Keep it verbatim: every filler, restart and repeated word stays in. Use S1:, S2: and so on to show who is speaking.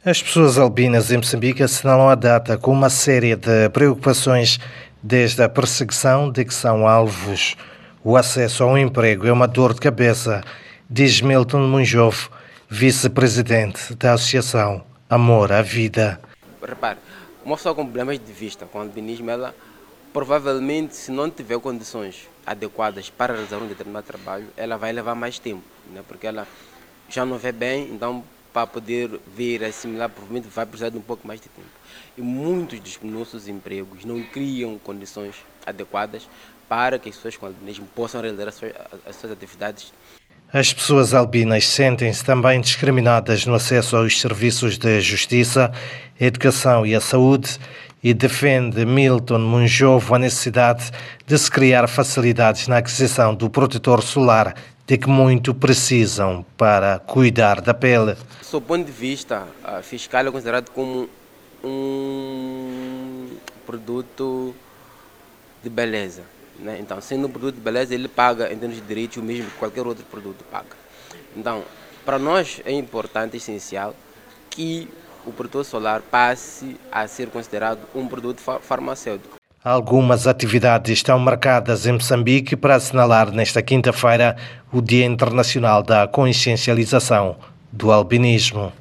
S1: As pessoas albinas em Moçambique assinalam a data com uma série de preocupações, desde a perseguição de que são alvos. O acesso a um emprego é uma dor de cabeça, diz Milton Munjovo, vice-presidente da Associação Amor à Vida.
S2: Repare, uma pessoa com problemas de vista, com albinismo, ela provavelmente, se não tiver condições adequadas para realizar um determinado trabalho, ela vai levar mais tempo, né? Porque ela já não vê bem, então para poder ver, assimilar, provavelmente vai precisar de um pouco mais de tempo. E muitos dos nossos empregos não criam condições adequadas para que as pessoas com albinismo possam realizar as suas, as suas atividades.
S1: As pessoas albinas sentem-se também discriminadas no acesso aos serviços de justiça, educação e a saúde, e defende Milton Munjovo a necessidade de se criar facilidades na aquisição do protetor solar de que muito precisam para cuidar da pele.
S2: Do ponto de vista fiscal, é considerado como um produto de beleza, né? Então, sendo um produto de beleza, ele paga em termos de direitos o mesmo que qualquer outro produto paga. Então, para nós é importante, é essencial, que o protetor solar passe a ser considerado um produto farmacêutico.
S1: Algumas atividades estão marcadas em Moçambique para assinalar nesta quinta-feira o Dia Internacional da Consciencialização do Albinismo.